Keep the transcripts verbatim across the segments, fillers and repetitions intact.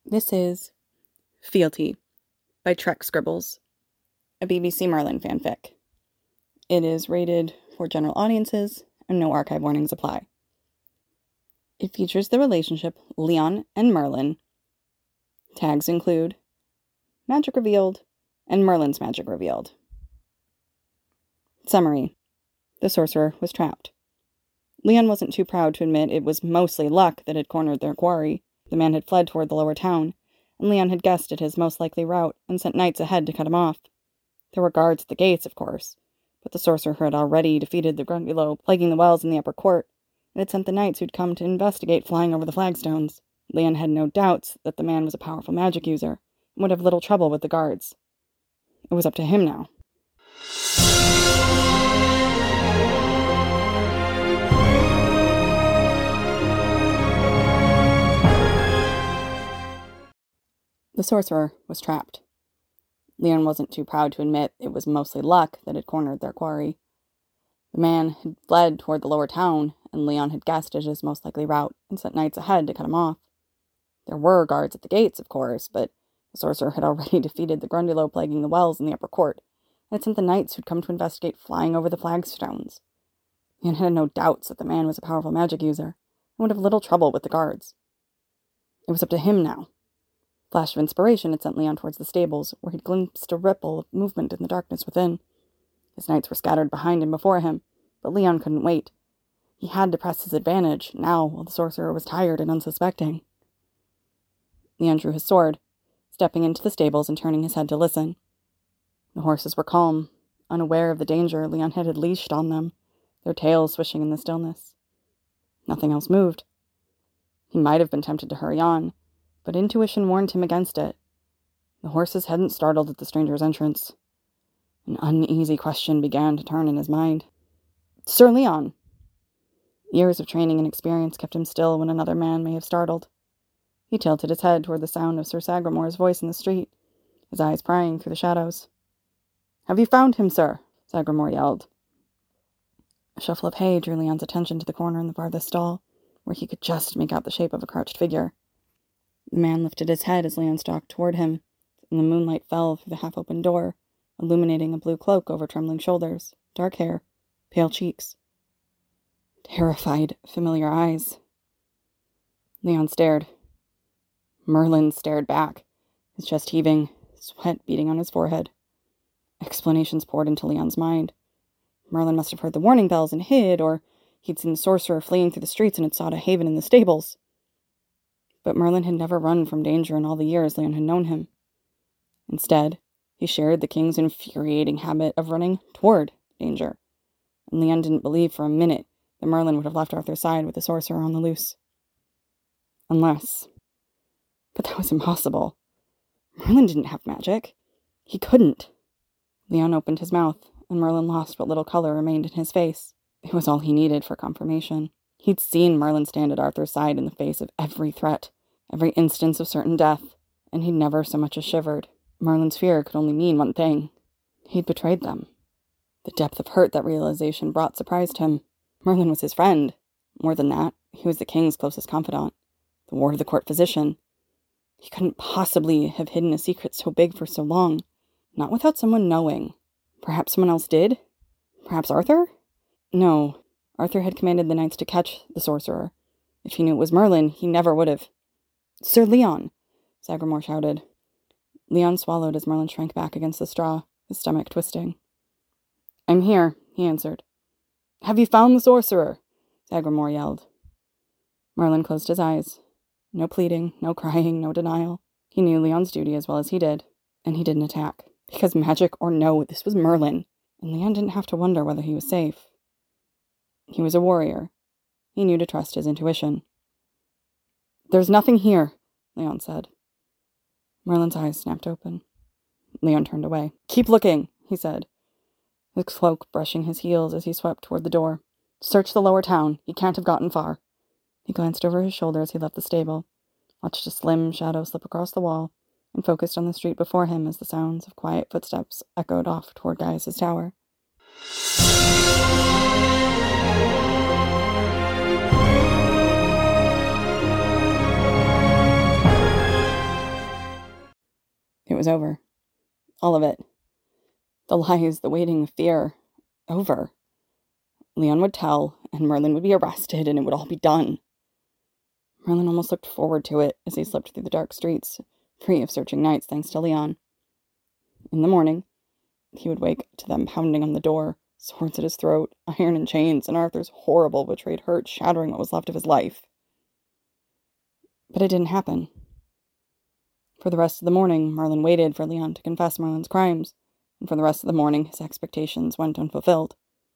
This is Fealty by Trek Scribbles, a B B C Merlin fanfic. It is rated for general audiences, and no archive warnings apply. It features the relationship Leon and Merlin. Tags include Magic Revealed and Merlin's Magic Revealed. Summary. The sorcerer was trapped. Leon wasn't too proud to admit it was mostly luck that had cornered their quarry. The man had fled toward the lower town, and Leon had guessed at his most likely route and sent knights ahead to cut him off. There were guards at the gates, of course, but the sorcerer had already defeated the Grundylow, plaguing the wells in the upper court, and had sent the knights who'd come to investigate flying over the flagstones. Leon had no doubts that the man was a powerful magic user, and would have little trouble with the guards. It was up to him now. The sorcerer was trapped. Leon wasn't too proud to admit it was mostly luck that had cornered their quarry. The man had fled toward the lower town, and Leon had guessed at his most likely route and sent knights ahead to cut him off. There were guards at the gates, of course, but the sorcerer had already defeated the Grundylow plaguing the wells in the upper court, and had sent the knights who'd come to investigate flying over the flagstones. Leon had no doubts that the man was a powerful magic user, and would have little trouble with the guards. It was up to him now. A flash of inspiration had sent Leon towards the stables, where he'd glimpsed a ripple of movement in the darkness within. His knights were scattered behind and before him, but Leon couldn't wait. He had to press his advantage, now, while the sorcerer was tired and unsuspecting. Leon drew his sword, stepping into the stables and turning his head to listen. The horses were calm, unaware of the danger Leon had unleashed on them, their tails swishing in the stillness. Nothing else moved. He might have been tempted to hurry on, but intuition warned him against it. The horses hadn't startled at the stranger's entrance. An uneasy question began to turn in his mind. Sir Leon! Years of training and experience kept him still when another man may have startled. He tilted his head toward the sound of Sir Sagramore's voice in the street, his eyes prying through the shadows. Have you found him, sir? Sagramore yelled. A shuffle of hay drew Leon's attention to the corner in the farthest stall, where he could just make out the shape of a crouched figure. The man lifted his head as Leon stalked toward him, and the moonlight fell through the half-open door, illuminating a blue cloak over trembling shoulders, dark hair, pale cheeks. Terrified, familiar eyes. Leon stared. Merlin stared back, his chest heaving, sweat beading on his forehead. Explanations poured into Leon's mind. Merlin must have heard the warning bells and hid, or he'd seen the sorcerer fleeing through the streets and had sought a haven in the stables. But Merlin had never run from danger in all the years Leon had known him. Instead, he shared the king's infuriating habit of running toward danger, and Leon didn't believe for a minute that Merlin would have left Arthur's side with the sorcerer on the loose. Unless... But that was impossible. Merlin didn't have magic. He couldn't. Leon opened his mouth, and Merlin lost what little color remained in his face. It was all he needed for confirmation. He'd seen Merlin stand at Arthur's side in the face of every threat, every instance of certain death, and he'd never so much as shivered. Merlin's fear could only mean one thing. He'd betrayed them. The depth of hurt that realization brought surprised him. Merlin was his friend. More than that, he was the king's closest confidant, the ward of the court physician. He couldn't possibly have hidden a secret so big for so long, not without someone knowing. Perhaps someone else did? Perhaps Arthur? No. Arthur had commanded the knights to catch the sorcerer. If he knew it was Merlin, he never would have. Sir Leon! Sagramore shouted. Leon swallowed as Merlin shrank back against the straw, his stomach twisting. I'm here, he answered. Have you found the sorcerer? Sagramore yelled. Merlin closed his eyes. No pleading, no crying, no denial. He knew Leon's duty as well as he did, and he didn't attack. Because magic or no, this was Merlin, and Leon didn't have to wonder whether he was safe. He was a warrior. He knew to trust his intuition. There's nothing here, Leon said. Merlin's eyes snapped open. Leon turned away. Keep looking, he said, his cloak brushing his heels as he swept toward the door. Search the lower town. He can't have gotten far. He glanced over his shoulder as he left the stable, watched a slim shadow slip across the wall, and focused on the street before him as the sounds of quiet footsteps echoed off toward Gaius' tower. was over. All of it. The lies, the waiting, the fear. Over. Leon would tell, and Merlin would be arrested, and it would all be done. Merlin almost looked forward to it as he slipped through the dark streets, free of searching nights thanks to Leon. In the morning, he would wake to them pounding on the door, swords at his throat, iron and chains, and Arthur's horrible, betrayed hurt shattering what was left of his life. But it didn't happen. For the rest of the morning, Merlin waited for Leon to confess Merlin's crimes, and for the rest of the morning, his expectations went unfulfilled.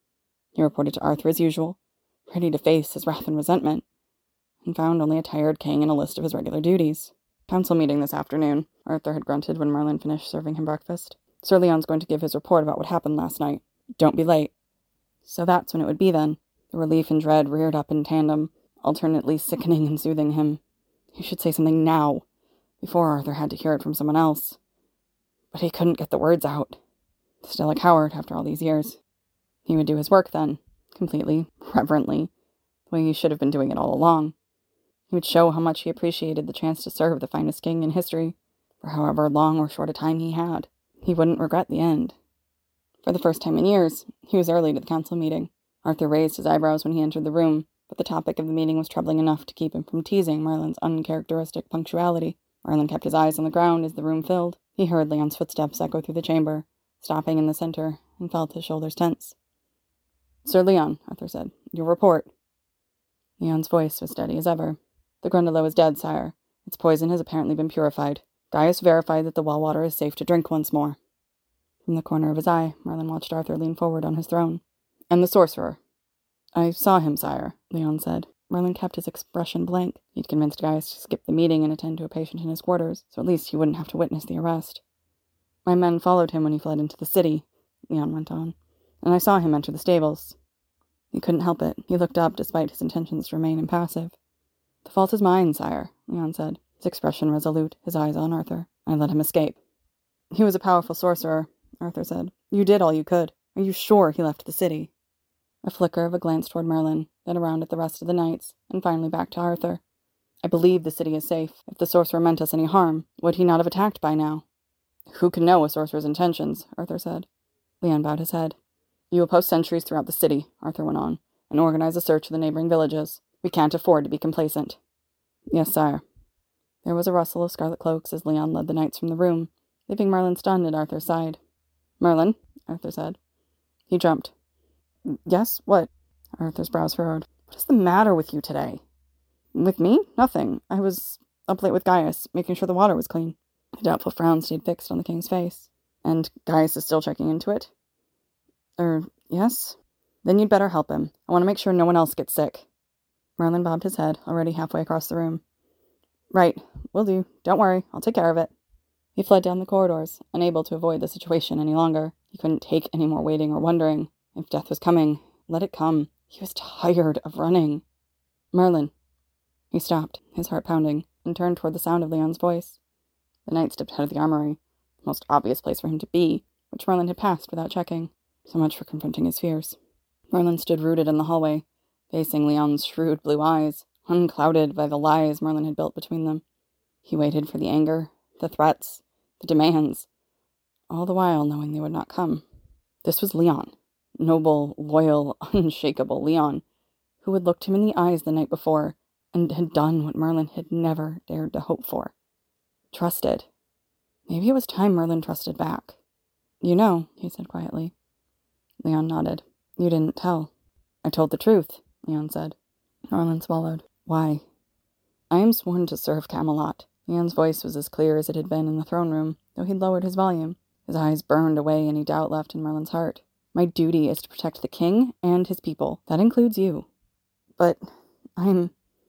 He reported to Arthur as usual, ready to face his wrath and resentment, and found only a tired king and a list of his regular duties. Council meeting this afternoon, Arthur had grunted when Merlin finished serving him breakfast. Sir Leon's going to give his report about what happened last night. Don't be late. So that's when it would be then. The relief and dread reared up in tandem, alternately sickening and soothing him. He should say something now, before Arthur had to hear it from someone else. But he couldn't get the words out. Still a coward after all these years. He would do his work then, completely, reverently, the way he should have been doing it all along. He would show how much he appreciated the chance to serve the finest king in history, for however long or short a time he had. He wouldn't regret the end. For the first time in years, he was early to the council meeting. Arthur raised his eyebrows when he entered the room, but the topic of the meeting was troubling enough to keep him from teasing Merlin's uncharacteristic punctuality. Merlin kept his eyes on the ground as the room filled. He heard Leon's footsteps echo through the chamber, stopping in the center, and felt his shoulders tense. "Sir Leon," Arthur said, "your report." Leon's voice was steady as ever. "The Grundalo is dead, sire. Its poison has apparently been purified. Gaius verified that the well water is safe to drink once more." From the corner of his eye, Merlin watched Arthur lean forward on his throne. "And the sorcerer?" "I saw him, sire," Leon said. Merlin kept his expression blank. He'd convinced Gaius to skip the meeting and attend to a patient in his quarters, so at least he wouldn't have to witness the arrest. "My men followed him when he fled into the city," Leon went on, "and I saw him enter the stables." He couldn't help it. He looked up despite his intentions to remain impassive. "The fault is mine, sire," Leon said, his expression resolute, his eyes on Arthur. "I let him escape." "He was a powerful sorcerer," Arthur said. "You did all you could. Are you sure he left the city?" A flicker of a glance toward Merlin, then around at the rest of the knights, and finally back to Arthur. "I believe the city is safe. If the sorcerer meant us any harm, would he not have attacked by now?" "Who can know a sorcerer's intentions?" Arthur said. Leon bowed his head. "You will post sentries throughout the city," Arthur went on, "and organize a search of the neighboring villages. We can't afford to be complacent." "Yes, sire." There was a rustle of scarlet cloaks as Leon led the knights from the room, leaving Merlin stunned at Arthur's side. "Merlin," Arthur said. He jumped. "Yes, what?" Arthur's brows furrowed. "What is the matter with you today?" "With me? Nothing. I was up late with Gaius, making sure the water was clean." The doubtful frown stayed fixed on the king's face. "And Gaius is still checking into it?" Er, yes? "Then you'd better help him. I want to make sure no one else gets sick." Merlin bobbed his head, already halfway across the room. "Right, will do. Don't worry, I'll take care of it." He fled down the corridors, unable to avoid the situation any longer. He couldn't take any more waiting or wondering. If death was coming, let it come. He was tired of running. "Merlin." He stopped, his heart pounding, and turned toward the sound of Leon's voice. The knight stepped out of the armory, the most obvious place for him to be, which Merlin had passed without checking. So much for confronting his fears. Merlin stood rooted in the hallway, facing Leon's shrewd blue eyes, unclouded by the lies Merlin had built between them. He waited for the anger, the threats, the demands, all the while knowing they would not come. This was Leon, noble, loyal, unshakable Leon, who had looked him in the eyes the night before and had done what Merlin had never dared to hope for. Trusted. Maybe it was time Merlin trusted back. "You know," he said quietly. Leon nodded. "You didn't tell." "I told the truth," Leon said. Merlin swallowed. "Why?" "I am sworn to serve Camelot." Leon's voice was as clear as it had been in the throne room, though he'd lowered his volume. His eyes burned away any doubt left in Merlin's heart. "My duty is to protect the king and his people. That includes you." "But I'm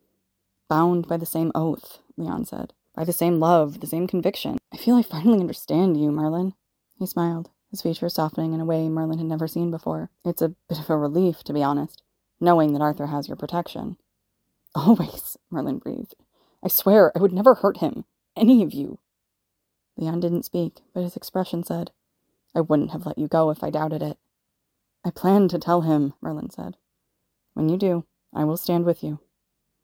bound by the same oath," Leon said. "By the same love, the same conviction. I feel I finally understand you, Merlin." He smiled, his features softening in a way Merlin had never seen before. "It's a bit of a relief, to be honest, knowing that Arthur has your protection." "Always," Merlin breathed. "I swear I would never hurt him. Any of you." Leon didn't speak, but his expression said, "I wouldn't have let you go if I doubted it." "I plan to tell him," Merlin said. "When you do, I will stand with you."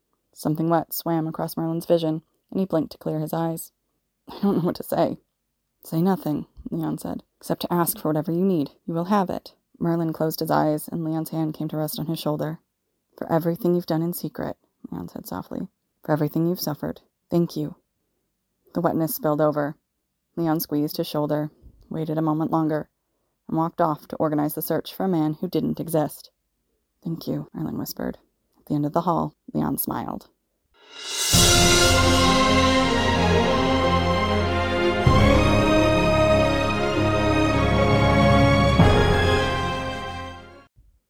Something wet swam across Merlin's vision, and he blinked to clear his eyes. "I don't know what to say." Say nothing, Leon said, except to ask for whatever you need. You will have it. Merlin closed his eyes, and Leon's hand came to rest on his shoulder. For everything you've done in secret, Leon said softly. For everything you've suffered. Thank you. The wetness spilled over. Leon squeezed his shoulder, waited a moment longer, and walked off to organize the search for a man who didn't exist. Thank you, Merlin whispered. At the end of the hall, Leon smiled.